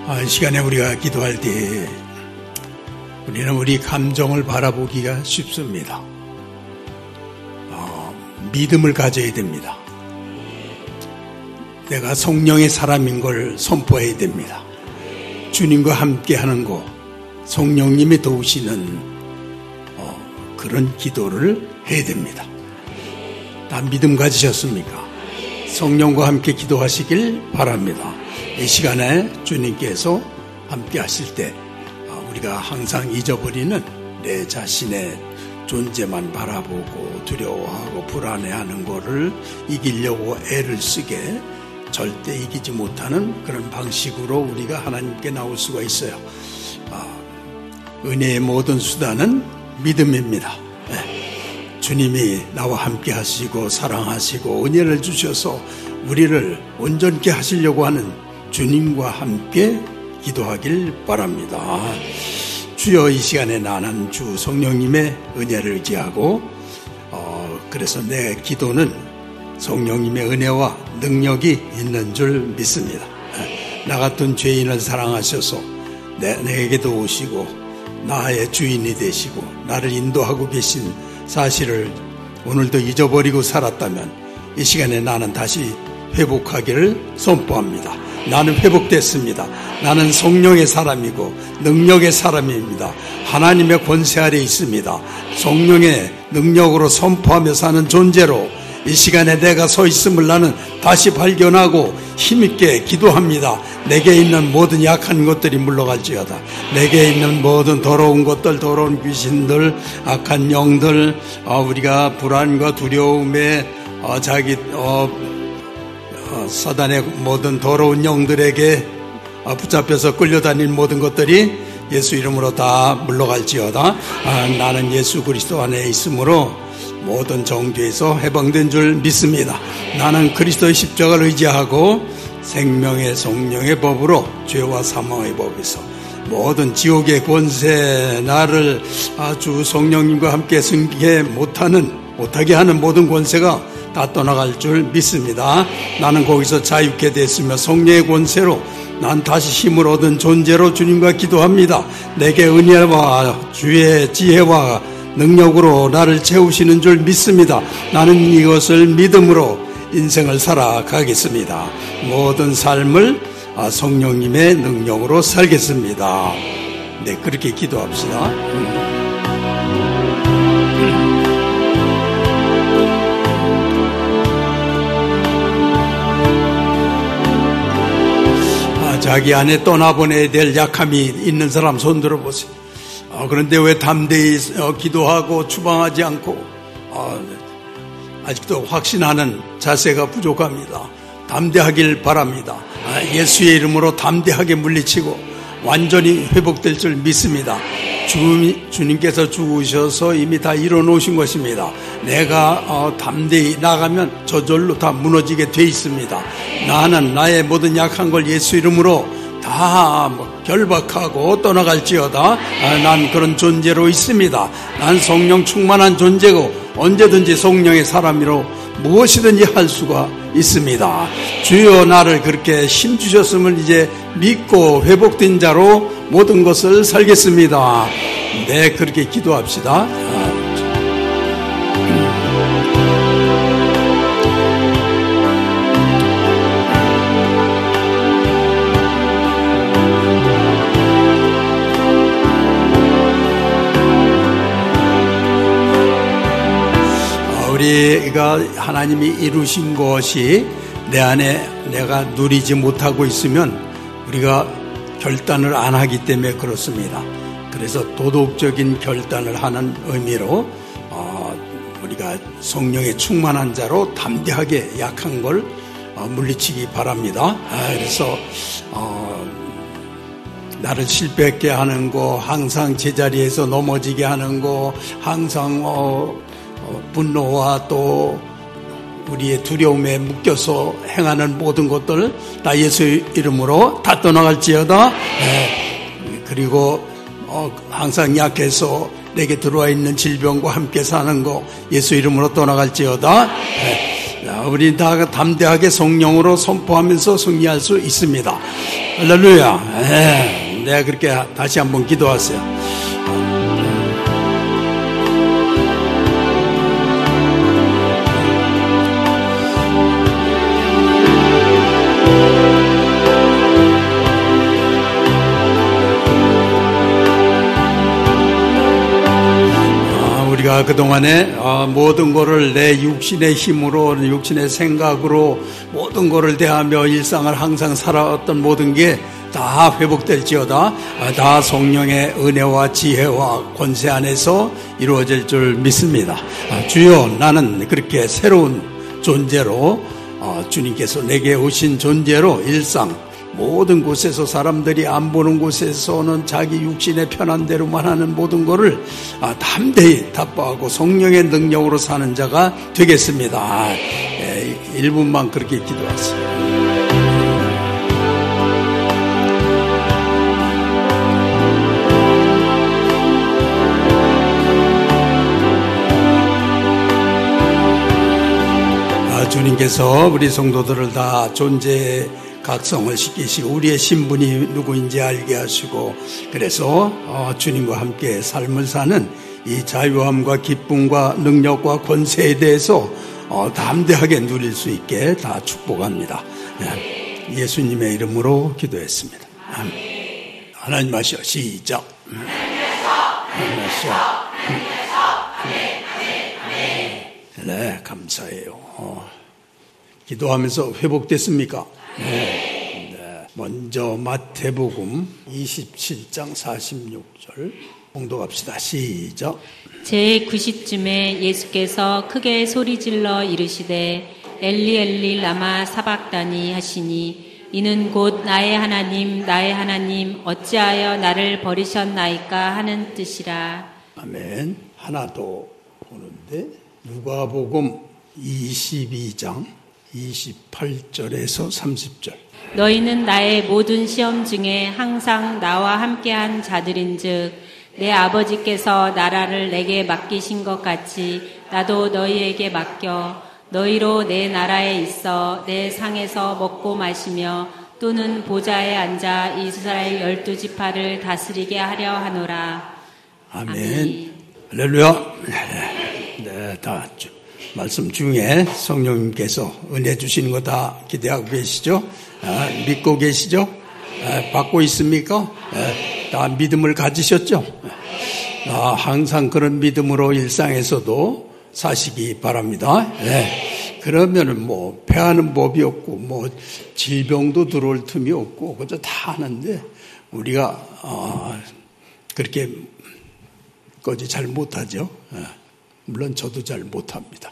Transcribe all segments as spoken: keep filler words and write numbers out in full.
이 시간에 우리가 기도할 때 우리는 우리 감정을 바라보기가 쉽습니다. 어, 믿음을 가져야 됩니다. 내가 성령의 사람인 걸 선포해야 됩니다. 주님과 함께 하는 거, 성령님이 도우시는 어, 그런 기도를 해야 됩니다. 다 믿음 가지셨습니까? 성령과 함께 기도하시길 바랍니다. 이 시간에 주님께서 함께 하실 때 우리가 항상 잊어버리는 내 자신의 존재만 바라보고 두려워하고 불안해하는 것을 이기려고 애를 쓰게 절대 이기지 못하는 그런 방식으로 우리가 하나님께 나올 수가 있어요. 은혜의 모든 수단은 믿음입니다. 주님이 나와 함께 하시고 사랑하시고 은혜를 주셔서 우리를 온전케 하시려고 하는 주님과 함께 기도하길 바랍니다. 주여, 이 시간에 나는 주 성령님의 은혜를 의지하고 어, 그래서 내 기도는 성령님의 은혜와 능력이 있는 줄 믿습니다. 나 같은 죄인을 사랑하셔서 내, 내게도 오시고 나의 주인이 되시고 나를 인도하고 계신 사실을 오늘도 잊어버리고 살았다면 이 시간에 나는 다시 회복하기를 선포합니다. 나는 회복됐습니다. 나는 성령의 사람이고 능력의 사람입니다. 하나님의 권세 아래 있습니다. 성령의 능력으로 선포하며 사는 존재로 이 시간에 내가 서 있음을 나는 다시 발견하고 힘있게 기도합니다. 내게 있는 모든 약한 것들이 물러갈지어다. 내게 있는 모든 더러운 것들, 더러운 귀신들, 악한 영들, 어, 우리가 불안과 두려움에 어, 자기 어, 어, 사단의 모든 더러운 영들에게 어, 붙잡혀서 끌려다닌 모든 것들이 예수 이름으로 다 물러갈지어다. 아, 나는 예수 그리스도 안에 있으므로 모든 정죄에서 해방된 줄 믿습니다. 나는 그리스도의 십자가를 의지하고 생명의 성령의 법으로 죄와 사망의 법에서 모든 지옥의 권세, 나를 아주 성령님과 함께 승리해 못하는 못하게 하는 모든 권세가 다 떠나갈 줄 믿습니다. 나는 거기서 자유케 됐으며 성령의 권세로 난 다시 힘을 얻은 존재로 주님과 기도합니다. 내게 은혜와 주의 지혜와 능력으로 나를 채우시는 줄 믿습니다. 나는 이것을 믿음으로 인생을 살아가겠습니다. 모든 삶을 성령님의 능력으로 살겠습니다. 네, 그렇게 기도합시다. 아, 자기 안에 떠나보내야 될 약함이 있는 사람 손 들어보세요. 어, 그런데 왜 담대히 어, 기도하고 추방하지 않고 어, 아직도 확신하는 자세가 부족합니다. 담대하길 바랍니다. 아, 예수의 이름으로 담대하게 물리치고 완전히 회복될 줄 믿습니다. 주, 주님께서 죽으셔서 이미 다 이뤄놓으신 것입니다. 내가 어, 담대히 나가면 저절로 다 무너지게 돼 있습니다. 나는 나의 모든 약한 걸 예수 이름으로 다 결박하고 떠나갈지어다. 아, 난 그런 존재로 있습니다. 난 성령 충만한 존재고 언제든지 성령의 사람으로 무엇이든지 할 수가 있습니다. 주여, 나를 그렇게 힘주셨음을 이제 믿고 회복된 자로 모든 것을 살겠습니다. 네, 그렇게 기도합시다. 우리가 하나님이 이루신 것이 내 안에 내가 누리지 못하고 있으면 우리가 결단을 안 하기 때문에 그렇습니다. 그래서 도덕적인 결단을 하는 의미로 어, 우리가 성령의 충만한 자로 담대하게 약한 걸 어, 물리치기 바랍니다. 아, 그래서 어, 나를 실패하게 하는 거, 항상 제자리에서 넘어지게 하는 거, 항상 어, 분노와 또 우리의 두려움에 묶여서 행하는 모든 것들 다 예수 이름으로 다 떠나갈지어다. 네. 그리고 어, 항상 약해서 내게 들어와 있는 질병과 함께 사는 거 예수 이름으로 떠나갈지어다. 네. 우리 다 담대하게 성령으로 선포하면서 승리할 수 있습니다. 할렐루야. 네, 내가 그렇게 다시 한번 기도하세요. 우리가 그동안에 모든 것을 내 육신의 힘으로, 육신의 생각으로 모든 것을 대하며 일상을 항상 살아왔던 모든 게 다 회복될지어다. 다 성령의 은혜와 지혜와 권세 안에서 이루어질 줄 믿습니다. 주여, 나는 그렇게 새로운 존재로, 주님께서 내게 오신 존재로 일상 모든 곳에서, 사람들이 안 보는 곳에서는 자기 육신의 편한 대로만 하는 모든 것을 담대히 답보하고 성령의 능력으로 사는 자가 되겠습니다. 일 분만 그렇게 기도하세요. 주님께서 우리 성도들을 다 존재의 각성을 시키시고 우리의 신분이 누구인지 알게 하시고, 그래서 주님과 함께 삶을 사는 이 자유함과 기쁨과 능력과 권세에 대해서 담대하게 누릴 수 있게 다 축복합니다. 예수님의 이름으로 기도했습니다. 아멘. 하나님 하시오. 시작. 하나님 하시오. 네, 감사해요. 어, 기도하면서 회복됐습니까? 네. 네. 먼저 마태복음 이십칠 장 사십육 절 봉독합시다. 시작. 제구 시쯤에 예수께서 크게 소리질러 이르시되 엘리 엘리 라마 사박다니 하시니 이는 곧 나의 하나님 나의 하나님 어찌하여 나를 버리셨나이까 하는 뜻이라. 아멘. 하나 더 보는데 누가복음 이십이 장 이십팔 절에서 삼십 절. 너희는 나의 모든 시험 중에 항상 나와 함께한 자들인즉 내 아버지께서 나라를 내게 맡기신 것 같이 나도 너희에게 맡겨 너희로 내 나라에 있어 내 상에서 먹고 마시며 또는 보좌에 앉아 이스라엘 열두 지파를 다스리게 하려 하노라. 아멘. 아멘. 할렐루야. 네, 다 말씀 중에 성령님께서 은혜 주시는 거 다 기대하고 계시죠? 아, 믿고 계시죠? 아, 받고 있습니까? 아, 다 믿음을 가지셨죠? 아, 항상 그런 믿음으로 일상에서도 사시기 바랍니다. 네. 그러면은 뭐 패하는 법이 없고 뭐 질병도 들어올 틈이 없고 그저 다 하는데 우리가 어, 그렇게 거지 잘 못하죠. 물론 저도 잘 못합니다.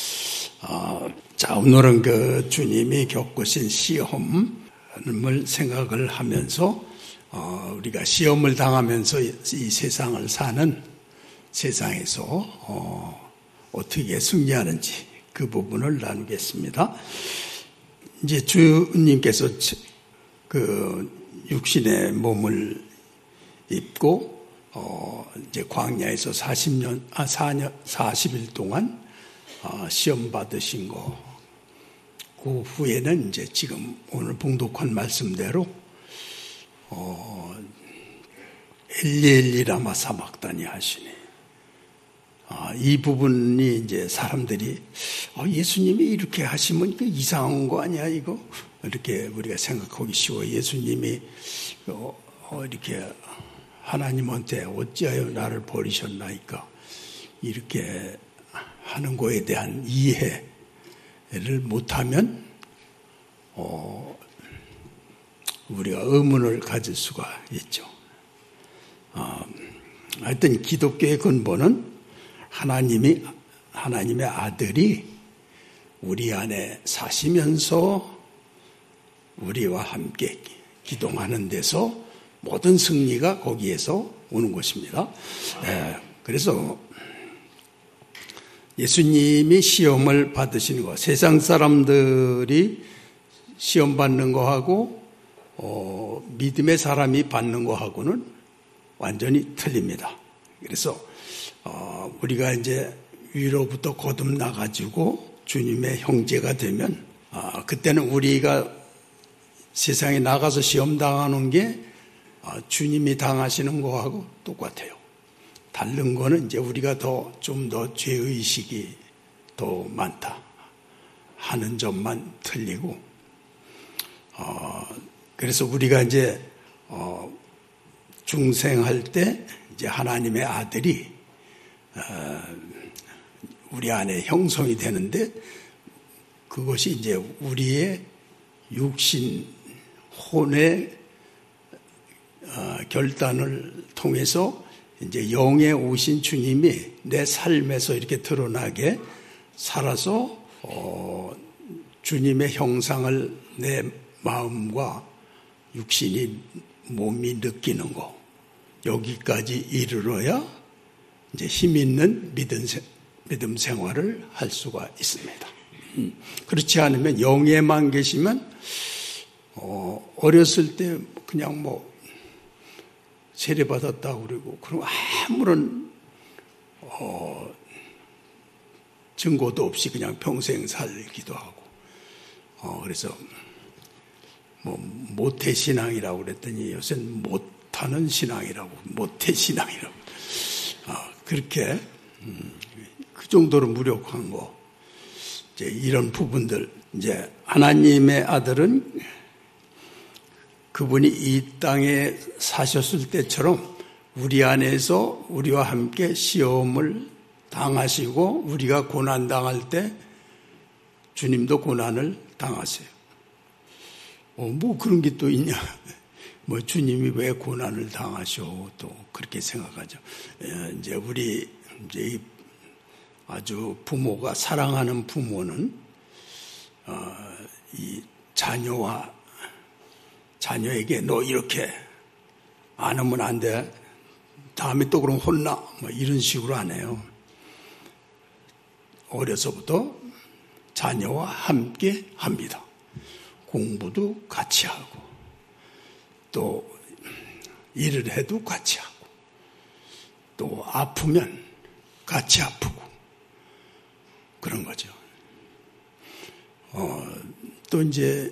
어, 자, 오늘은 그 주님이 겪으신 시험을 생각을 하면서 어, 우리가 시험을 당하면서 이 세상을 사는 세상에서 어, 어떻게 승리하는지 그 부분을 나누겠습니다. 이제 주님께서 그 육신의 몸을 입고 어, 이제 광야에서 사십 년, 아, 사 년, 사십 일 동안 어, 시험 받으신 거, 그 후에는 이제 지금 오늘 봉독한 말씀대로 어, 엘리 엘리 라마 사박다니 하시네. 아, 이 부분이 이제 사람들이 어, 예수님이 이렇게 하시면 이거 이상한 거 아니야 이거? 이렇게 우리가 생각하기 쉬워. 예수님이 어, 어, 이렇게 하나님한테 어찌하여 나를 버리셨나이까 이렇게 하는 거에 대한 이해를 못하면 어, 우리가 의문을 가질 수가 있죠. 어, 하여튼 기독교의 근본은 하나님이 하나님의 아들이 우리 안에 사시면서 우리와 함께 기동하는 데서 모든 승리가 거기에서 오는 것입니다. 예, 그래서 예수님이 시험을 받으시는 것, 세상 사람들이 시험 받는 거하고 어, 믿음의 사람이 받는 거하고는 완전히 틀립니다. 그래서 어, 우리가 이제 위로부터 거듭나가지고 주님의 형제가 되면 어, 그때는 우리가 세상에 나가서 시험 당하는 게 주님이 당하시는 거하고 똑같아요. 다른 거는 이제 우리가 더 좀 더 죄의식이 더 많다 하는 점만 틀리고, 어, 그래서 우리가 이제 어, 중생할 때 이제 하나님의 아들이 어, 우리 안에 형성이 되는데, 그것이 이제 우리의 육신 혼의 어, 결단을 통해서 이제 영에 오신 주님이 내 삶에서 이렇게 드러나게 살아서 어, 주님의 형상을 내 마음과 육신이 몸이 느끼는 거, 여기까지 이르러야 이제 힘 있는 믿음, 믿음 생활을 할 수가 있습니다. 음, 그렇지 않으면 영에만 계시면 어, 어렸을 때 그냥 뭐 세례받았다고 그러고, 그럼 아무런 어, 증거도 없이 그냥 평생 살기도 하고, 어, 그래서 뭐 모태신앙이라고 그랬더니 요새는 못하는 신앙이라고, 모태신앙이라고, 어, 그렇게 음, 그 정도로 무력한 거, 이제 이런 부분들, 이제 하나님의 아들은 그분이 이 땅에 사셨을 때처럼 우리 안에서 우리와 함께 시험을 당하시고, 우리가 고난 당할 때 주님도 고난을 당하세요. 어, 뭐 그런 게 또 있냐? 뭐 주님이 왜 고난을 당하셔? 또 그렇게 생각하죠. 이제 우리 이제 아주 부모가 사랑하는 부모는 어, 이 자녀와 자녀에게 너 이렇게 안 하면 안 돼, 다음에 또 그럼 혼나, 뭐 이런 식으로 안 해요. 어려서부터 자녀와 함께 합니다. 공부도 같이 하고, 또 일을 해도 같이 하고, 또 아프면 같이 아프고, 그런 거죠. 어, 또 이제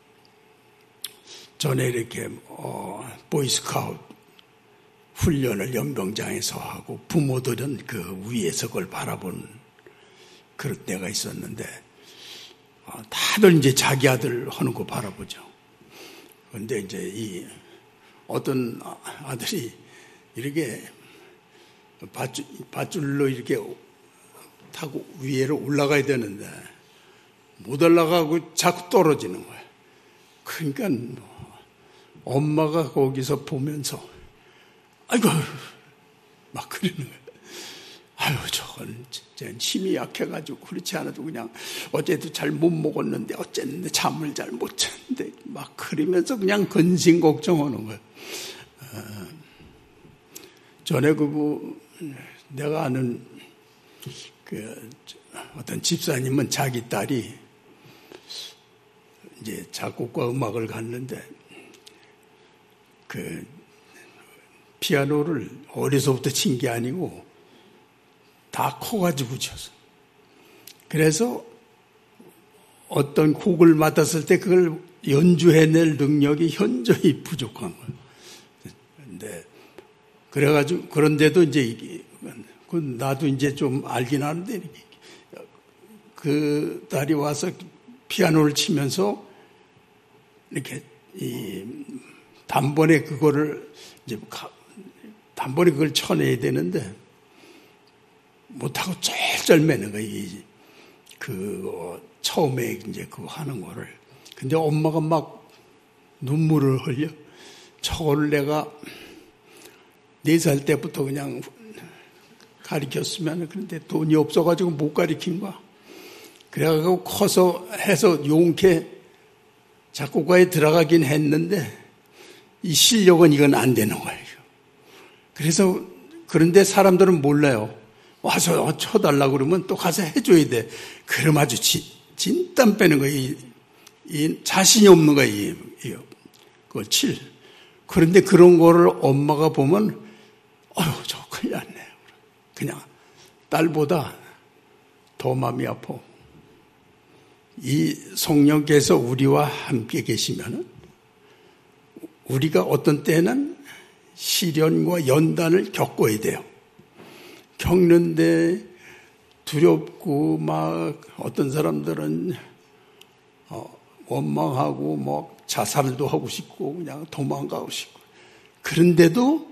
전에 이렇게 어, 보이스카우트 훈련을 연병장에서 하고, 부모들은 그 위에서 그걸 바라본 그런 때가 있었는데, 어, 다들 이제 자기 아들 하는 거 바라보죠. 그런데 이제 이 어떤 아들이 이렇게 밧줄, 밧줄로 이렇게 타고 위에로 올라가야 되는데 못 올라가고 자꾸 떨어지는 거예요. 그러니까 뭐 엄마가 거기서 보면서 아이고 막 그러는 거예요. 아유, 저건 진짜 힘이 약해가지고 그렇지 않아도 그냥 어제도 잘 못 먹었는데 어쨌는데 잠을 잘 못 잤는데 막 그러면서 그냥 근심 걱정하는 거예요. 어, 전에 그 뭐 내가 아는 그 어떤 집사님은 자기 딸이 이제 작곡과 음악을 갔는데 그 피아노를 어려서부터 친 게 아니고 다 커가지고 쳤어. 그래서 어떤 곡을 맡았을 때 그걸 연주해낼 능력이 현저히 부족한 거예요. 근데 그래가지고 그런데도 이제 그 나도 이제 좀 알긴 하는데 그 딸이 와서 피아노를 치면서 이렇게 이 단번에 그거를 이제 단번에 그걸 쳐내야 되는데 못하고 쩔쩔매는 거예요. 그 처음에 이제 그거 하는 거를. 근데 엄마가 막 눈물을 흘려. 저거를 내가 네 살 때부터 그냥 가르쳤으면, 그런데 돈이 없어가지고 못 가르친 거야. 그래가지고 커서 해서 용케 작곡가에 들어가긴 했는데 이 실력은 이건 안 되는 거예요. 그래서 그런데 사람들은 몰라요. 와서 쳐달라고 그러면 또 가서 해줘야 돼. 그럼 아주 진, 진땀 빼는 거예요. 이, 이 자신이 없는 거예요. 이, 이, 그걸 칠. 그런데 그런 거를 엄마가 보면 어휴, 저 큰일 났네. 그냥 딸보다 더 마음이 아파. 이 성령께서 우리와 함께 계시면 우리가 어떤 때는 시련과 연단을 겪어야 돼요. 겪는데 두렵고 막 어떤 사람들은 어, 원망하고 뭐 자살도 하고 싶고 그냥 도망가고 싶고 그런데도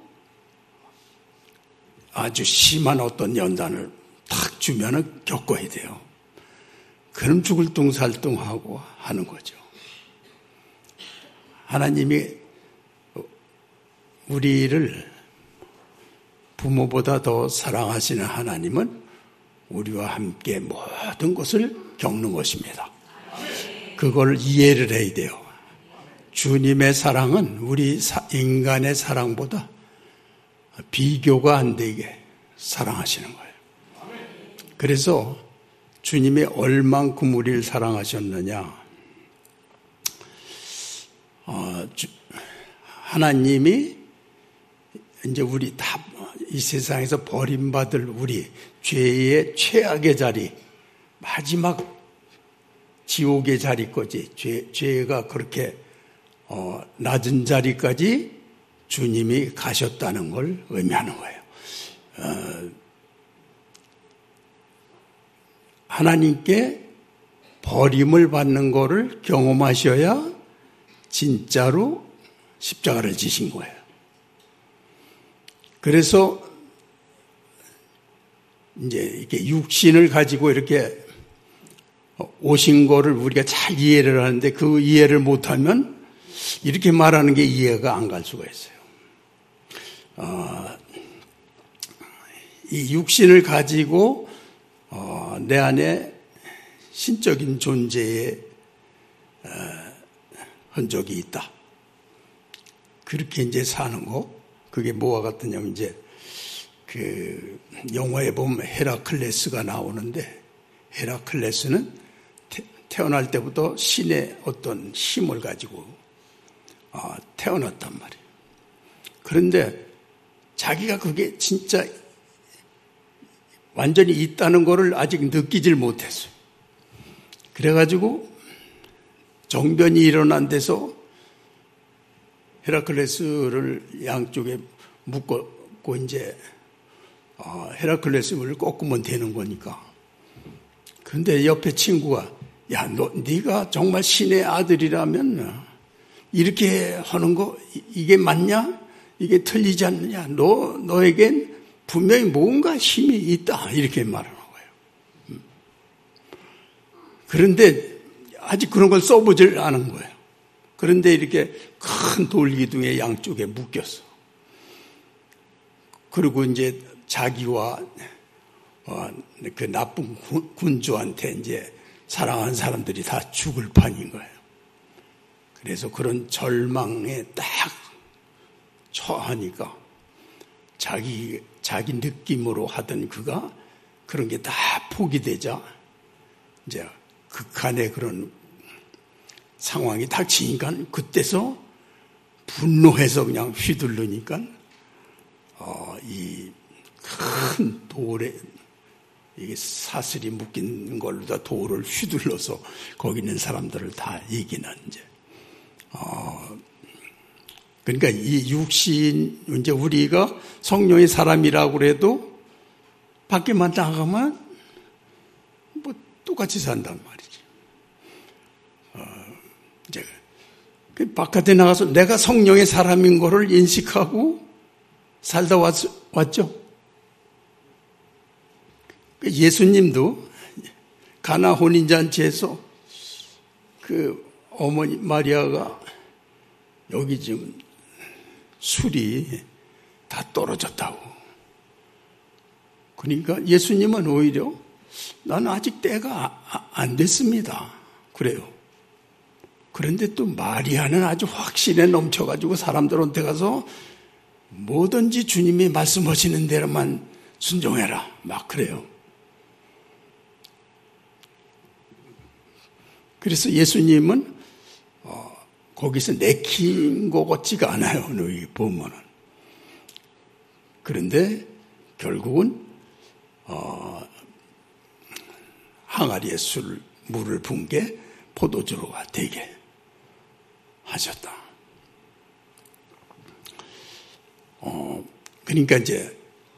아주 심한 어떤 연단을 탁 주면은 겪어야 돼요. 그럼 죽을 둥살둥하고 하는 거죠. 하나님이 우리를 부모보다 더 사랑하시는 하나님은 우리와 함께 모든 것을 겪는 것입니다. 그걸 이해를 해야 돼요. 주님의 사랑은 우리 인간의 사랑보다 비교가 안 되게 사랑하시는 거예요. 그래서 주님이 얼만큼 우리를 사랑하셨느냐. 어, 주, 하나님이 이제 우리 다 이 세상에서 버림받을 우리 죄의 최악의 자리, 마지막 지옥의 자리까지 죄, 죄가 그렇게 어, 낮은 자리까지 주님이 가셨다는 걸 의미하는 거예요. 어, 하나님께 버림을 받는 것을 경험하셔야 진짜로 십자가를 지신 거예요. 그래서 이제 이렇게 육신을 가지고 이렇게 오신 거를 우리가 잘 이해를 하는데 그 이해를 못하면 이렇게 말하는 게 이해가 안 갈 수가 있어요. 어, 이 육신을 가지고 어, 내 안에 신적인 존재의 어, 흔적이 있다. 그렇게 이제 사는 거. 그게 뭐와 같으냐면 이제 그 영화에 보면 헤라클레스가 나오는데 헤라클레스는 태, 태어날 때부터 신의 어떤 힘을 가지고 어, 태어났단 말이에요. 그런데 자기가 그게 진짜 완전히 있다는 거를 아직 느끼질 못했어요. 그래가지고 정변이 일어난 데서 헤라클레스를 양쪽에 묶고 이제 헤라클레스를 꺾으면 되는 거니까. 그런데 옆에 친구가 야, 너 네가 정말 신의 아들이라면 이렇게 하는 거 이게 맞냐? 이게 틀리지 않느냐? 너 너에겐 분명히 뭔가 힘이 있다 이렇게 말하는 거예요. 그런데 아직 그런 걸 써보질 않은 거예요. 그런데 이렇게 큰 돌기둥의 양쪽에 묶였어. 그리고 이제 자기와 어, 그 나쁜 군주한테 이제 사랑하는 사람들이 다 죽을 판인 거예요. 그래서 그런 절망에 딱 처하니까 자기 자기 느낌으로 하던 그가 그런 게 다 포기되자 이제 극한의 그런 상황이 닥치니까 그때서 분노해서 그냥 휘둘르니까 어, 이 큰 돌에 이게 사슬이 묶인 걸로 다 돌을 휘둘러서 거기 있는 사람들을 다 이기는 이제 어, 그러니까 이 육신 이제 우리가 성령의 사람이라고 해도 밖에만 나가면 뭐 똑같이 산단 말이지. 어, 이제 그 바깥에 나가서 내가 성령의 사람인 거를 인식하고 살다 왔, 왔죠. 예수님도 가나 혼인잔치에서 그 어머니 마리아가 여기 지금 술이 다 떨어졌다고. 그러니까 예수님은 오히려 나는 아직 때가 안 됐습니다. 그래요. 그런데 또 마리아는 아주 확신에 넘쳐가지고 사람들한테 가서 뭐든지 주님이 말씀하시는 대로만 순종해라. 막 그래요. 그래서 예수님은 어, 거기서 내킨 것 같지가 않아요. 너희 보면은. 그런데 결국은 어, 항아리에 술, 물을 분 게 포도주로가 되게 하셨다. 그러니까 이제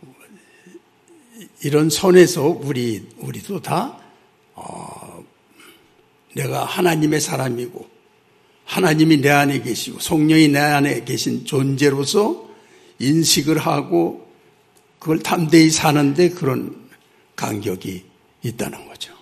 이런 선에서 우리 우리도 다 어, 내가 하나님의 사람이고 하나님이 내 안에 계시고 성령이 내 안에 계신 존재로서 인식을 하고 그걸 담대히 사는데 그런 간격이 있다는 거죠.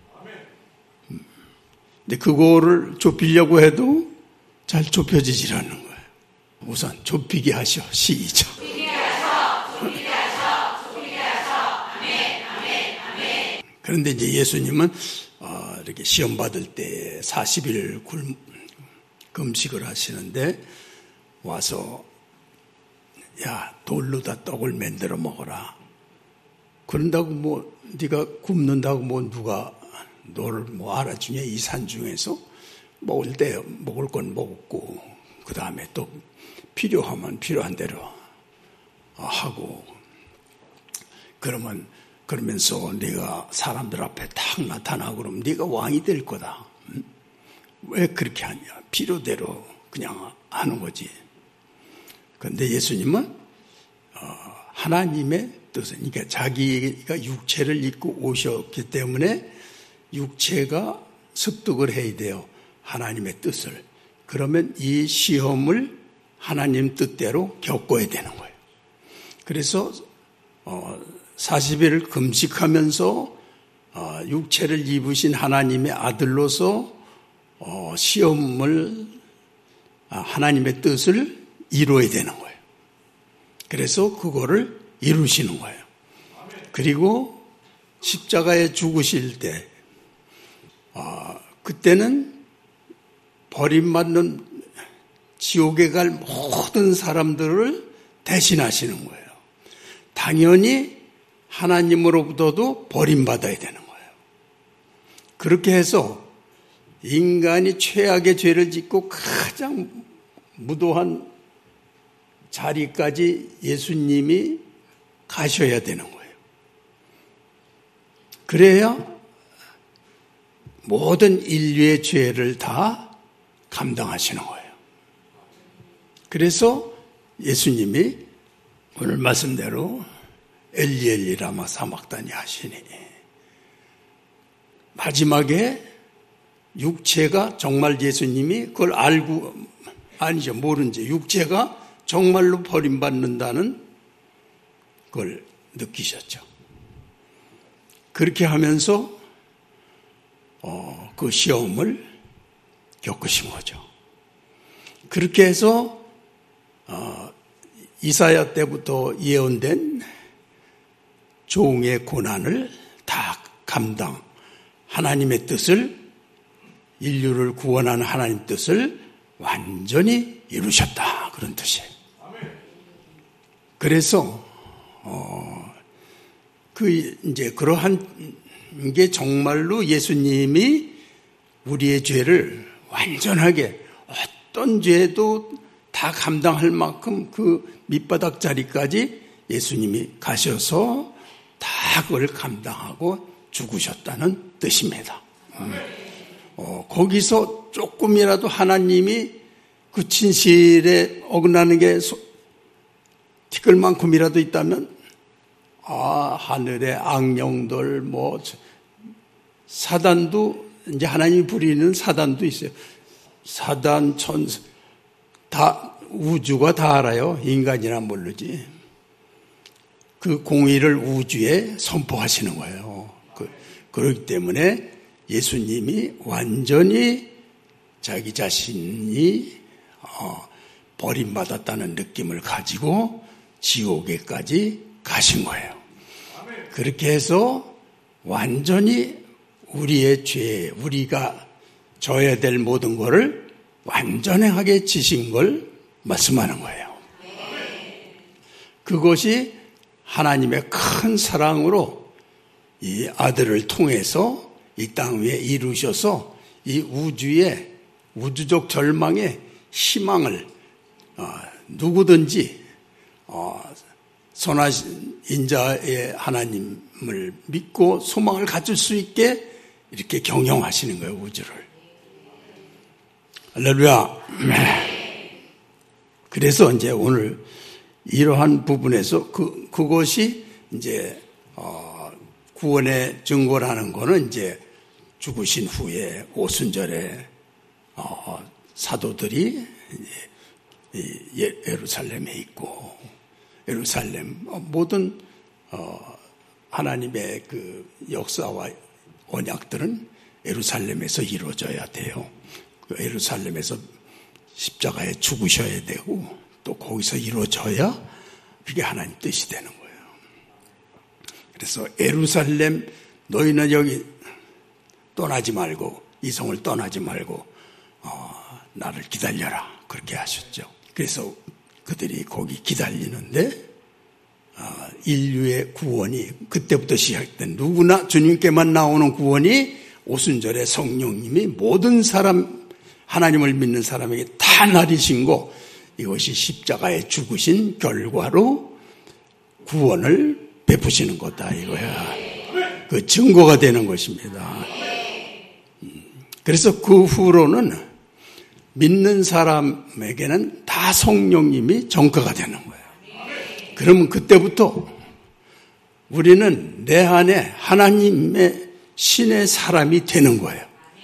근데 그거를 좁히려고 해도 잘 좁혀지질 않는 거예요. 우선 좁히게 하셔. 시작. 좁히게 하셔. 좁히게 하셔. 좁히게 하셔. 아멘. 아멘. 아멘. 그런데 이제 예수님은 어, 이렇게 시험 받을 때 사십 일 굶, 금식을 하시는데 와서 야 돌로다 떡을 만들어 먹어라. 그런다고 뭐 네가 굶는다고 뭐 누가 너를 뭐 알아주냐. 이 산 중에서 먹을 때 먹을 건 먹고 그 다음에 또 필요하면 필요한 대로 하고 그러면 그러면서 네가 사람들 앞에 딱 나타나고 그러면 네가 왕이 될 거다. 왜 그렇게 하냐. 필요대로 그냥 하는 거지. 그런데 예수님은 하나님의 뜻은 그러니까 자기가 육체를 입고 오셨기 때문에 육체가 습득을 해야 돼요. 하나님의 뜻을. 그러면 이 시험을 하나님 뜻대로 겪어야 되는 거예요. 그래서 사십 일 금식하면서 육체를 입으신 하나님의 아들로서 시험을 하나님의 뜻을 이루어야 되는 거예요. 그래서 그거를 이루시는 거예요. 그리고 십자가에 죽으실 때 그때는 버림받는 지옥에 갈 모든 사람들을 대신하시는 거예요. 당연히 하나님으로부터도 버림받아야 되는 거예요. 그렇게 해서 인간이 최악의 죄를 짓고 가장 무도한 자리까지 예수님이 가셔야 되는 거예요. 그래야 모든 인류의 죄를 다 감당하시는 거예요. 그래서 예수님이 오늘 말씀대로 엘리 엘리 라마 사막다니 하시니 마지막에 육체가 정말 예수님이 그걸 알고 아니죠 모른지 육체가 정말로 버림받는다는 걸 느끼셨죠. 그렇게 하면서 어, 그 시험을 겪으신 거죠. 그렇게 해서 어, 이사야 때부터 예언된 종의 고난을 다 감당, 하나님의 뜻을 인류를 구원하는 하나님 뜻을 완전히 이루셨다 그런 뜻이에요. 그래서 어, 그 이제 그러한 게 정말로 예수님이 우리의 죄를 완전하게 어떤 죄도 다 감당할 만큼 그 밑바닥 자리까지 예수님이 가셔서 다 그걸 감당하고 죽으셨다는 뜻입니다. 음. 어, 거기서 조금이라도 하나님이 그 진실에 어긋나는 게 소, 티끌만큼이라도 있다면 아 하늘의 악령들 뭐 사단도 이제 하나님이 부리는 사단도 있어요. 사단 천사 다 우주가 다 알아요. 인간이나 모르지. 그 공의를 우주에 선포하시는 거예요. 그, 그렇기 때문에 예수님이 완전히 자기 자신이 어, 버림받았다는 느낌을 가지고 지옥에까지 가신 거예요. 그렇게 해서 완전히 우리의 죄, 우리가 져야 될 모든 것을 완전하게 지신 걸 말씀하는 거예요. 그것이 하나님의 큰 사랑으로 이 아들을 통해서 이 땅 위에 이루셔서 이 우주의 우주적 절망의 희망을 어, 누구든지 어, 선하신 인자의 하나님을 믿고 소망을 가질 수 있게 이렇게 경영하시는 거예요, 우주를. 할렐루야. 그래서 이제 오늘 이러한 부분에서 그, 그것이 이제, 어, 구원의 증거라는 거는 이제 죽으신 후에 오순절에, 어, 사도들이 예, 예루살렘에 있고, 예루살렘, 모든, 어, 하나님의 그 역사와 언약들은 예루살렘에서 이루어져야 돼요. 그 예루살렘에서 십자가에 죽으셔야 되고 또 거기서 이루어져야 그게 하나님 뜻이 되는 거예요. 그래서 예루살렘 너희는 여기 떠나지 말고 이 성을 떠나지 말고 어, 나를 기다려라 그렇게 하셨죠. 그래서 그들이 거기 기다리는데 어, 인류의 구원이 그때부터 시작된 누구나 주님께만 나오는 구원이 오순절에 성령님이 모든 사람 하나님을 믿는 사람에게 다 내리신 거 이것이 십자가에 죽으신 결과로 구원을 베푸시는 거다 이거야. 그 증거가 되는 것입니다. 그래서 그 후로는 믿는 사람에게는 다 성령님이 전가가 되는 거예요. 그러면 그때부터 우리는 내 안에 하나님의 신의 사람이 되는 거예요.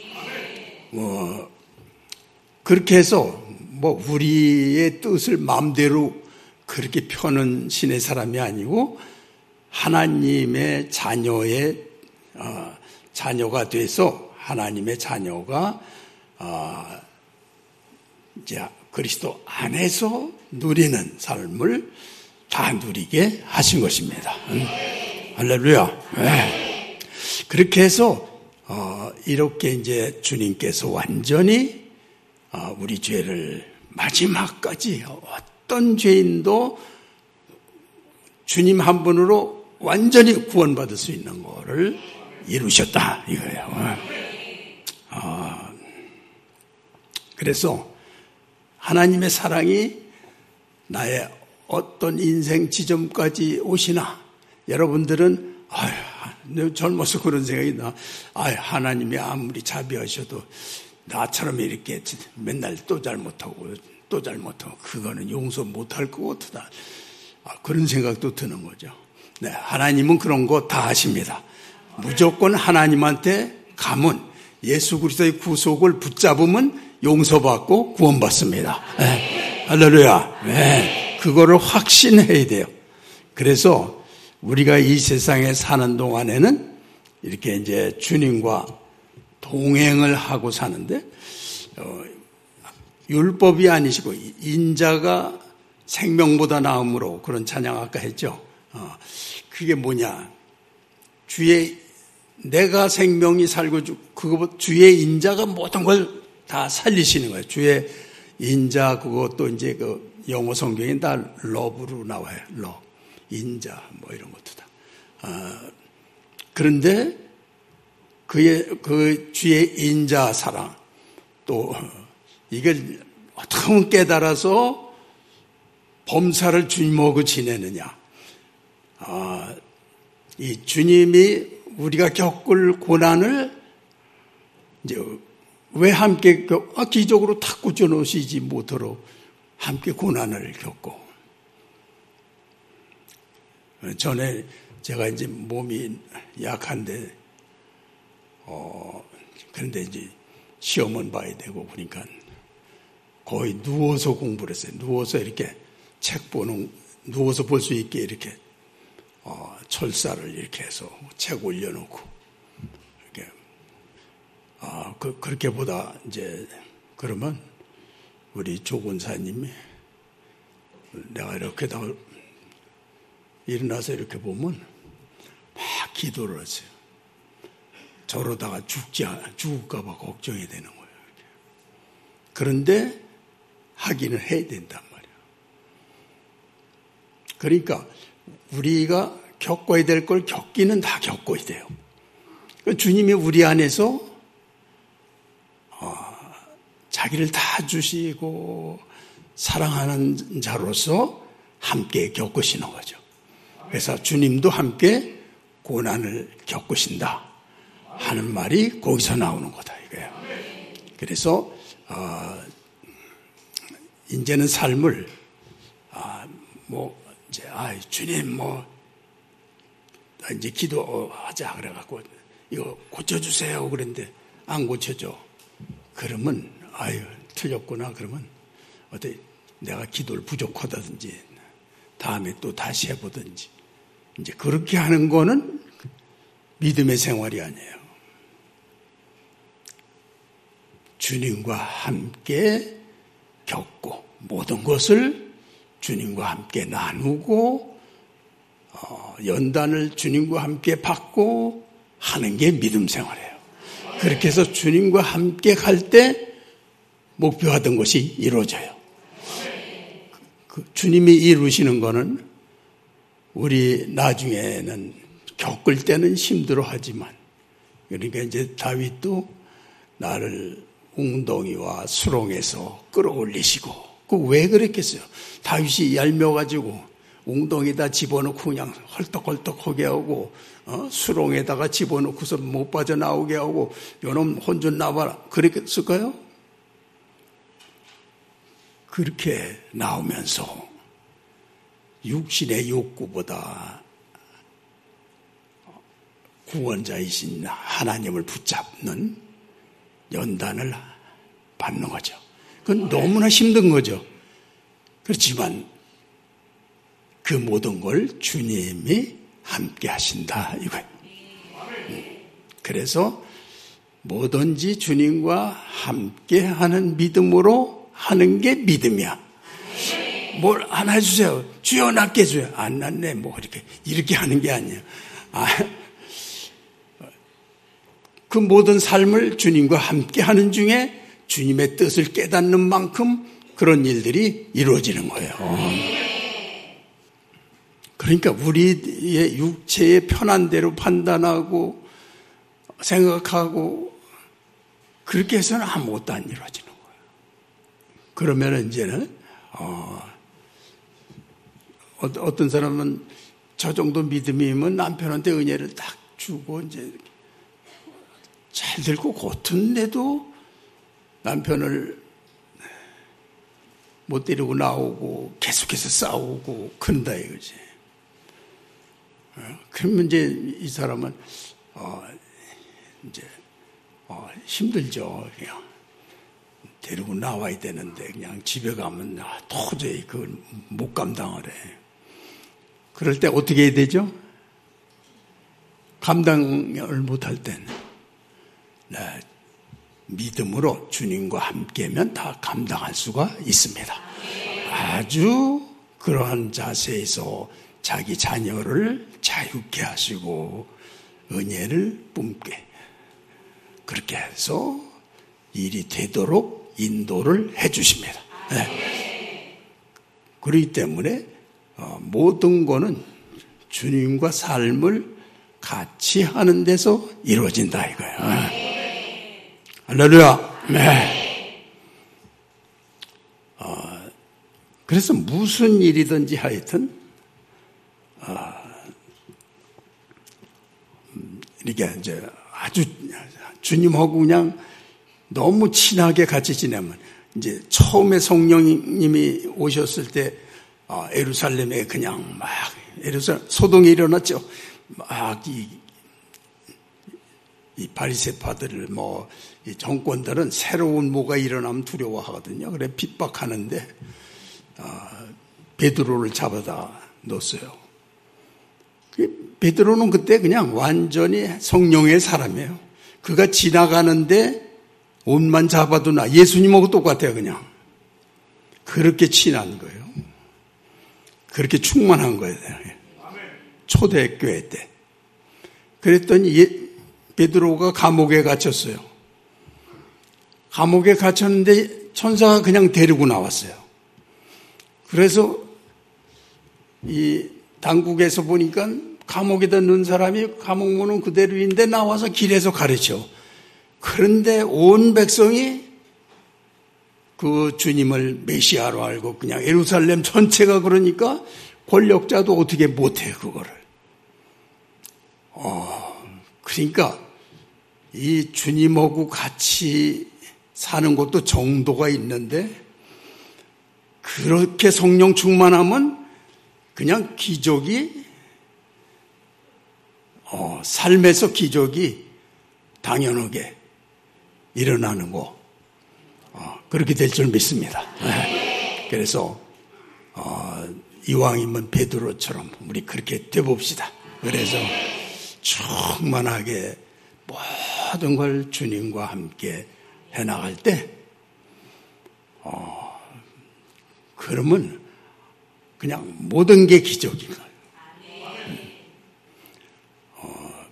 뭐 그렇게 해서 뭐 우리의 뜻을 마음대로 그렇게 펴는 신의 사람이 아니고 하나님의 자녀의 어, 자녀가 돼서 하나님의 자녀가 어, 이제 그리스도 안에서 누리는 삶을 다 누리게 하신 것입니다. 음. 할렐루야. 네. 그렇게 해서 어, 이렇게 이제 주님께서 완전히 어, 우리 죄를 마지막까지 어떤 죄인도 주님 한 분으로 완전히 구원받을 수 있는 거를 이루셨다 이거예요. 어, 그래서 하나님의 사랑이 나의 어떤 인생 지점까지 오시나 여러분들은 아유, 젊어서 그런 생각이 나. 아유, 하나님이 아무리 자비하셔도 나처럼 이렇게 맨날 또 잘못하고 또 잘못하고 그거는 용서 못할 것 같다. 아, 그런 생각도 드는 거죠. 네, 하나님은 그런 거 다 하십니다. 무조건 하나님한테 가면 예수 그리스도의 구속을 붙잡으면 용서받고 구원받습니다. 네, 할렐루야. 네, 그거를 확신해야 돼요. 그래서 우리가 이 세상에 사는 동안에는 이렇게 이제 주님과 동행을 하고 사는데 어, 율법이 아니시고 인자가 생명보다 나음으로 그런 찬양 아까 했죠. 어, 그게 뭐냐? 주의 내가 생명이 살고 그거 주의 인자가 모든 걸 다 살리시는 거예요. 주의 인자 그것도 이제 그 영어 성경에 다 러브로 나와요. 러 인자 뭐 이런 것도 다. 아, 그런데 그의 그 주의 인자 사랑 또 이걸 어떻게 하면 깨달아서 범사를 주님하고 지내느냐. 아, 이 주님이 우리가 겪을 고난을 이제 왜 함께 아, 기적으로 탁 꽂혀 놓으시지 못하도록 함께 고난을 겪고. 전에 제가 이제 몸이 약한데, 어, 그런데 이제 시험은 봐야 되고 그러니까 거의 누워서 공부를 했어요. 누워서 이렇게 책 보는, 누워서 볼 수 있게 이렇게, 어, 철사를 이렇게 해서 책 올려놓고, 이렇게, 아, 그, 그렇게 보다 이제, 그러면 우리 조 권사님이 내가 이렇게 다 일어나서 이렇게 보면 막 기도를 하세요. 저러다가 죽지, 죽을까봐 걱정이 되는 거예요. 그런데 하기는 해야 된단 말이에요. 그러니까 우리가 겪어야 될 걸 겪기는 다 겪어야 돼요. 주님이 우리 안에서 어, 자기를 다 주시고 사랑하는 자로서 함께 겪으시는 거죠. 그래서 주님도 함께 고난을 겪으신다 하는 말이 거기서 나오는 거다 이거예요. 그래서 어, 이제는 삶을 어, 뭐 이제 아 주님 뭐 이제 기도하자 그래갖고 이거 고쳐주세요 그랬는데 안 고쳐줘. 그러면 아유 틀렸구나. 그러면 어떻게 내가 기도를 부족하다든지 다음에 또 다시 해보든지 이제 그렇게 하는 거는 믿음의 생활이 아니에요. 주님과 함께 겪고 모든 것을 주님과 함께 나누고 어, 연단을 주님과 함께 받고 하는 게 믿음 생활이에요. 그렇게 해서 주님과 함께 갈 때 목표하던 것이 이루어져요. 그 주님이 이루시는 거는 우리 나중에는 겪을 때는 힘들어하지만 그러니까 이제 다윗도 나를 웅덩이와 수렁에서 끌어올리시고 그 왜 그랬겠어요? 다윗이 얄며가지고 웅덩이에다 집어넣고 그냥 헐떡헐떡하게 하고 어? 수렁에다가 집어넣고서 못 빠져나오게 하고 요놈 혼 좀 나와라 그랬을까요? 그렇게 나오면서 육신의 욕구보다 구원자이신 하나님을 붙잡는 연단을 받는 거죠. 그건 너무나 힘든 거죠. 그렇지만 그 모든 걸 주님이 함께 하신다 이거예요. 그래서 뭐든지 주님과 함께 하는 믿음으로 하는 게 믿음이야. 뭘 안 해주세요. 주여 낫게 해줘요. 안 낫네. 뭐 이렇게 이렇게 하는 게 아니에요. 아, 그 모든 삶을 주님과 함께 하는 중에 주님의 뜻을 깨닫는 만큼 그런 일들이 이루어지는 거예요. 그러니까 우리의 육체의 편한 대로 판단하고 생각하고 그렇게 해서는 아무것도 안 이루어지는 거예요. 그러면 이제는 어, 어떤 사람은 저 정도 믿음이면 남편한테 은혜를 딱 주고 이제 잘 들고 고튼데도 남편을 못 데리고 나오고 계속해서 싸우고 큰다 이거지. 그러면 이제 이 사람은 어 이제 어 힘들죠. 그냥 데리고 나와야 되는데 그냥 집에 가면 도저히 그걸 못 감당하래. 그럴 때 어떻게 해야 되죠? 감당을 못할 때는 네, 믿음으로 주님과 함께면 다 감당할 수가 있습니다. 아주 그러한 자세에서 자기 자녀를 자유케 하시고 은혜를 뿜게 그렇게 해서 일이 되도록 인도를 해 주십니다. 네. 그렇기 때문에 모든 거는 주님과 삶을 같이 하는 데서 이루어진다 이거예요. 네. 할렐루야. 네. 어, 그래서 무슨 일이든지 하여튼 어, 이렇게 이제 아주 주님하고 그냥 너무 친하게 같이 지내면 이제 처음에 성령님이 오셨을 때 어, 예루살렘에 그냥 막 예루살렘 소동이 일어났죠. 막 이 이 바리새파들을 뭐 이 정권들은 새로운 뭐가 일어나면 두려워하거든요. 그래 핍박하는데 어, 베드로를 잡아다 놓았어요. 베드로는 그때 그냥 완전히 성령의 사람이에요. 그가 지나가는데 옷만 잡아도 나 예수님하고 똑같아요. 그냥 그렇게 친한 거예요. 그렇게 충만한 거예요. 초대교회 때. 그랬더니 예, 베드로가 감옥에 갇혔어요. 감옥에 갇혔는데 천사가 그냥 데리고 나왔어요. 그래서 이 당국에서 보니까 감옥에다 넣은 사람이 감옥 문은 그대로인데 나와서 길에서 가르쳐. 그런데 온 백성이 그 주님을 메시아로 알고 그냥 예루살렘 전체가 그러니까 권력자도 어떻게 못해요 그거를. 어, 그러니까 이 주님하고 같이 사는 것도 정도가 있는데 그렇게 성령 충만하면 그냥 기적이 어, 삶에서 기적이 당연하게 일어나는 거 어, 그렇게 될 줄 믿습니다. 네. 그래서 어, 이왕이면 베드로처럼 우리 그렇게 돼봅시다. 그래서 충만하게 모든 걸 주님과 함께 해나갈 때 어, 그러면 그냥 모든 게 기적인 거예요. 어,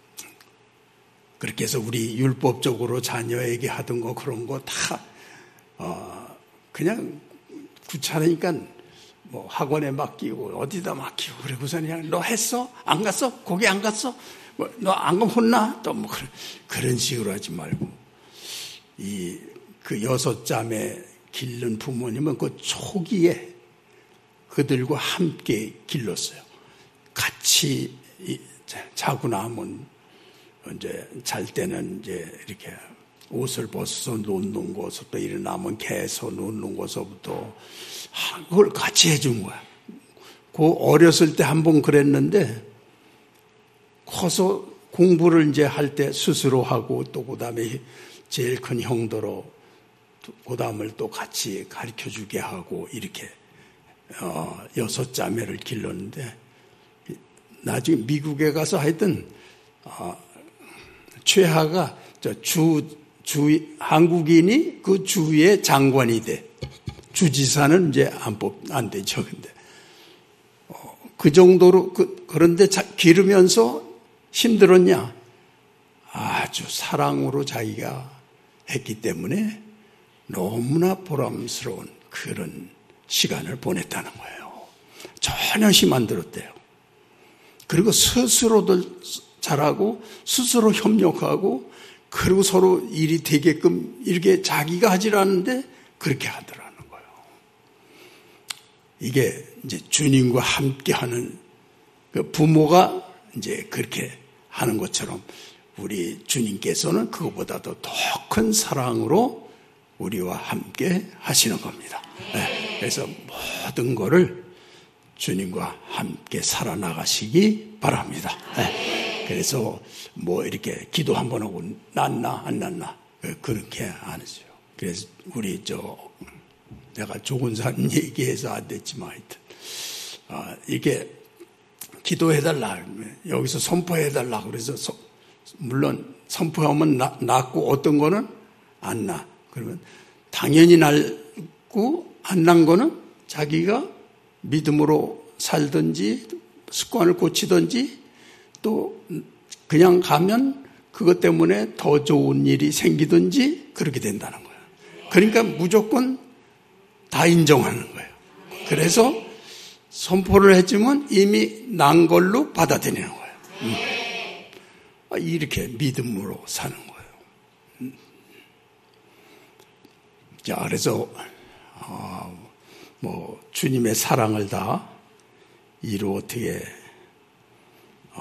그렇게 해서 우리 율법적으로 자녀에게 하던 거 그런 거 다 어, 그냥 귀찮으니까 뭐 학원에 맡기고 어디다 맡기고 그러고서 그냥 너 했어? 안 갔어? 거기 안 갔어? 뭐 너 안 가면 혼나? 또 뭐 그런, 그런 식으로 하지 말고 이 그 여섯 자매 기른 부모님은 그 초기에 그들과 함께 길렀어요. 같이 자고 나면 이제 잘 때는 이제 이렇게 옷을 벗어서 놓는 곳부터 일어나면 개서 놓는 곳부터 그걸 같이 해준 거야. 그 어렸을 때 한 번 그랬는데 커서 공부를 이제 할 때 스스로 하고 또 그다음에 제일 큰 형더러 그다음을 또 같이 가르쳐 주게 하고 이렇게 어, 여섯 자매를 길렀는데 나중에 미국에 가서 하여튼 어, 최하가 저 주, 주 한국인이 그 주의 장관이 돼. 주지사는 이제 안 뽑, 안 되죠. 근데 어, 그 정도로 그, 그런데 자, 기르면서 힘들었냐? 아주 사랑으로 자기가 했기 때문에 너무나 보람스러운 그런 시간을 보냈다는 거예요. 전혀 힘 안 들었대요. 그리고 스스로도 잘하고 스스로 협력하고 그리고 서로 일이 되게끔 이렇게 자기가 하질 않는데 그렇게 하더라는 거예요. 이게 이제 주님과 함께하는 그 부모가 이제 그렇게 하는 것처럼 우리 주님께서는 그것보다도 더 큰 사랑으로 우리와 함께 하시는 겁니다. 네, 그래서 모든 거를 주님과 함께 살아나가시기 바랍니다. 네, 그래서 뭐 이렇게 기도 한번 하고 낫나 안 낫나 그렇게 안 하죠. 그래서 우리 저 내가 조근산 얘기해서 안 됐지만 하여튼 어, 이렇게 기도해달라 여기서 선포해달라 그래서 서, 물론 선포하면 나, 낫고 어떤 거는 안 나. 그러면 당연히 낫고 안 난 거는 자기가 믿음으로 살든지 습관을 고치든지 또 그냥 가면 그것 때문에 더 좋은 일이 생기든지 그렇게 된다는 거예요. 그러니까 무조건 다 인정하는 거예요. 그래서 선포를 해주면 이미 난 걸로 받아들이는 거예요. 음. 이렇게 믿음으로 사는 거예요. 음. 자, 그래서 어, 뭐 주님의 사랑을 다 이루 어떻게 어,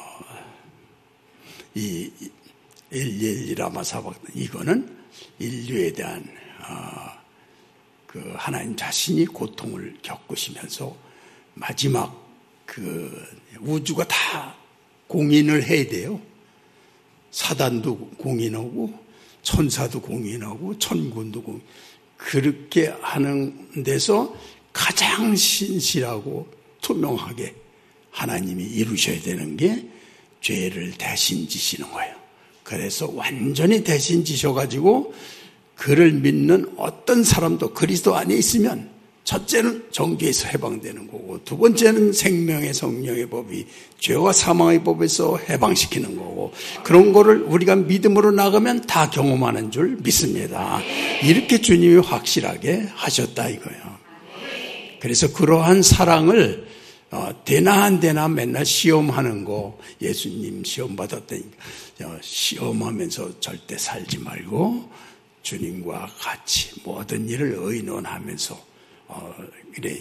이 일일이라마사박 이거는 인류에 대한 어, 그 하나님 자신이 고통을 겪으시면서 마지막 그 우주가 다 공인을 해야 돼요. 사단도 공인하고 천사도 공인하고 천군도 공인. 그렇게 하는 데서 가장 신실하고 투명하게 하나님이 이루셔야 되는 게 죄를 대신 지시는 거예요. 그래서 완전히 대신 지셔가지고 그를 믿는 어떤 사람도 그리스도 안에 있으면 첫째는 정죄에서 해방되는 거고 두 번째는 생명의 성령의 법이 죄와 사망의 법에서 해방시키는 거고 그런 거를 우리가 믿음으로 나가면 다 경험하는 줄 믿습니다. 이렇게 주님이 확실하게 하셨다 이거예요. 그래서 그러한 사랑을 어, 되나 안 되나 맨날 시험하는 거 예수님 시험 받았다니까 어, 시험하면서 절대 살지 말고 주님과 같이 모든 일을 의논하면서 어, 이래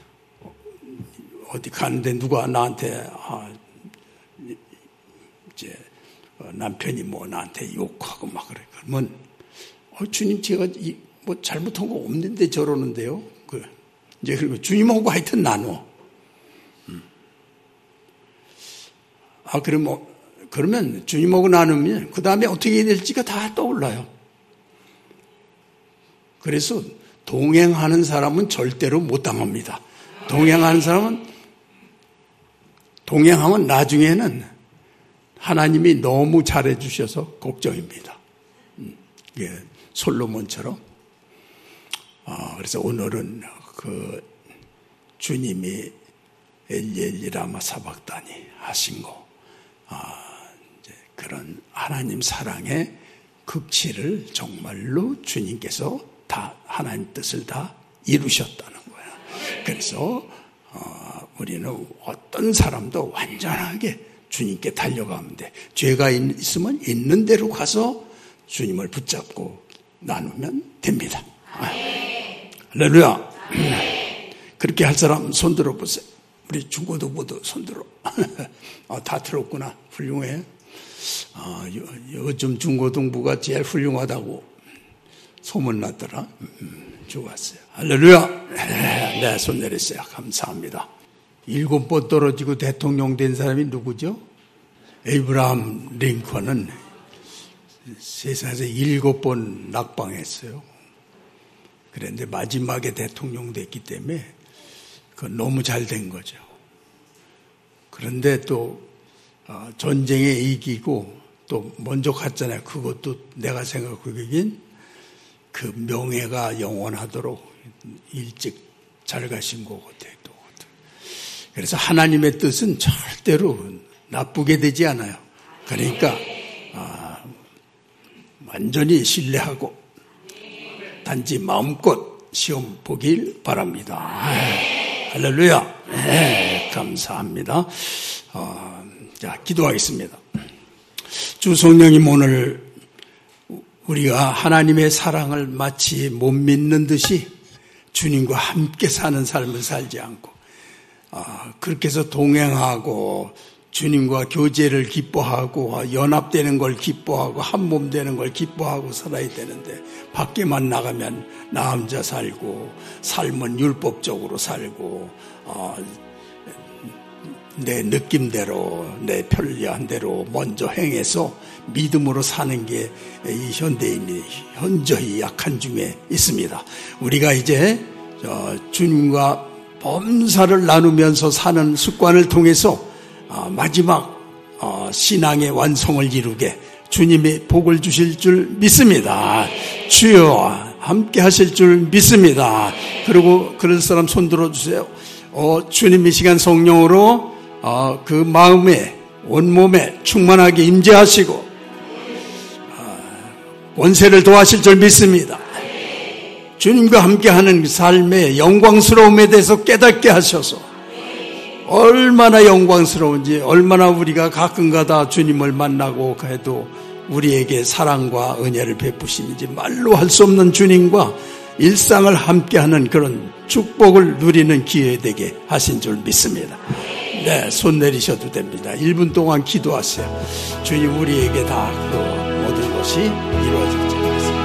어디 가는데 누가 나한테 아, 이제 남편이 뭐 나한테 욕하고 막 그래 그러면 어, 주님 제가 이, 뭐 잘못한 거 없는데 저러는데요. 그 이제 그리고 주님하고 하여튼 나눠. 아, 그러면, 그러면 주님하고 나누면 그 다음에 어떻게 될지가 다 떠올라요. 그래서 동행하는 사람은 절대로 못 당합니다. 동행하는 사람은, 동행하면 나중에는 하나님이 너무 잘해주셔서 걱정입니다. 예, 솔로몬처럼. 아, 그래서 오늘은 그 주님이 엘리엘리라마 사박다니 하신 거, 아, 이제 그런 하나님 사랑의 극치를 정말로 주님께서 다 하나님 뜻을 다 이루셨다는 거야. 그래서 어, 우리는 어떤 사람도 완전하게 주님께 달려가면 돼. 죄가 있으면 있는 대로 가서 주님을 붙잡고 나누면 됩니다. 할렐루야. 그렇게 할 사람 손 들어보세요. 우리 중고등부도 손 들어. 아, 다 들었구나. 훌륭해. 아, 요, 요즘 중고등부가 제일 훌륭하다고 소문났더라. 음, 좋았어요. 할렐루야. 네, 손 내렸어요. 감사합니다. 일곱 번 떨어지고 대통령 된 사람이 누구죠? 에이브라함 링컨은 세상에서 일곱 번 낙방했어요. 그런데 마지막에 대통령 됐기 때문에 그건 너무 잘 된 거죠. 그런데 또 전쟁에 이기고 또 먼저 갔잖아요. 그것도 내가 생각하기엔 그 명예가 영원하도록 일찍 잘 가신 것 같아요. 그래서 하나님의 뜻은 절대로 나쁘게 되지 않아요. 그러니까 아, 완전히 신뢰하고 단지 마음껏 시험 보길 바랍니다. 네, 할렐루야. 네, 감사합니다. 어, 자, 기도하겠습니다. 주 성령님, 오늘 우리가 하나님의 사랑을 마치 못 믿는 듯이 주님과 함께 사는 삶을 살지 않고, 아, 그렇게 해서 동행하고 주님과 교제를 기뻐하고 연합되는 걸 기뻐하고 한 몸 되는 걸 기뻐하고 살아야 되는데, 밖에만 나가면 나 혼자 살고 삶은 율법적으로 살고 어, 내 느낌대로 내 편리한 대로 먼저 행해서 믿음으로 사는 게 이 현대인이 현저히 약한 중에 있습니다. 우리가 이제 주님과 범사를 나누면서 사는 습관을 통해서 마지막 신앙의 완성을 이루게 주님이 복을 주실 줄 믿습니다. 주여 함께 하실 줄 믿습니다. 그리고 그런 사람 손 들어주세요. 어, 주님 이 시간 성령으로 어, 그 마음에 온몸에 충만하게 임재하시고 어, 권세를 도하실 줄 믿습니다. 주님과 함께하는 삶의 영광스러움에 대해서 깨닫게 하셔서 얼마나 영광스러운지, 얼마나 우리가 가끔가다 주님을 만나고 해도 우리에게 사랑과 은혜를 베푸시는지 말로 할 수 없는 주님과 일상을 함께하는 그런 축복을 누리는 기회 되게 하신 줄 믿습니다. 네, 손 내리셔도 됩니다. 일 분 동안 기도하세요. 주님, 우리에게 다 그 모든 것이 이루어질 줄 믿습니다.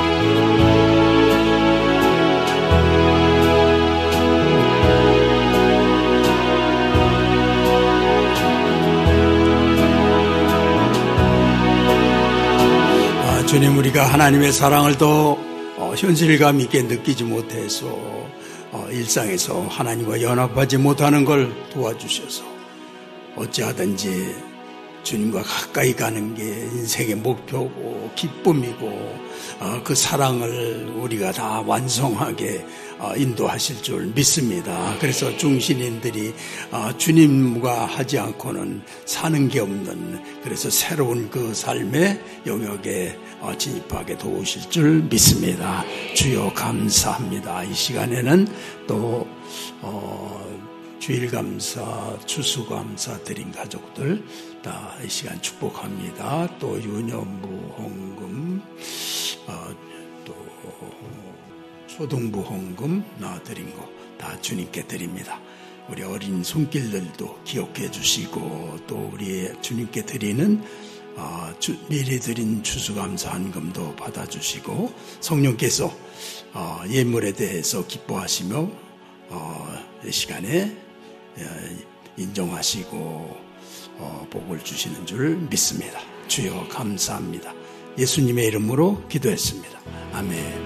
주님, 우리가 하나님의 사랑을 더 현실감 있게 느끼지 못해서 일상에서 하나님과 연합하지 못하는 걸 도와주셔서 어찌하든지 주님과 가까이 가는 게 인생의 목표고 기쁨이고 그 사랑을 우리가 다 완성하게 인도하실 줄 믿습니다. 그래서 중신인들이 주님과 하지 않고는 사는 게 없는, 그래서 새로운 그 삶의 영역에 진입하게 도우실 줄 믿습니다. 주여 감사합니다. 이 시간에는 또 어, 주일감사, 추수감사 드린 가족들 다 이 시간 축복합니다. 또 유년부 헌금, 어, 또 초등부 헌금 나드린 거 다 주님께 드립니다. 우리 어린 손길들도 기억해 주시고, 또 우리 주님께 드리는 어, 주, 미리 드린 추수감사 헌금도 받아주시고, 성령께서 어, 예물에 대해서 기뻐하시며 어, 이 시간에 인정하시고 복을 주시는 줄 믿습니다. 주여 감사합니다. 예수님의 이름으로 기도했습니다. 아멘.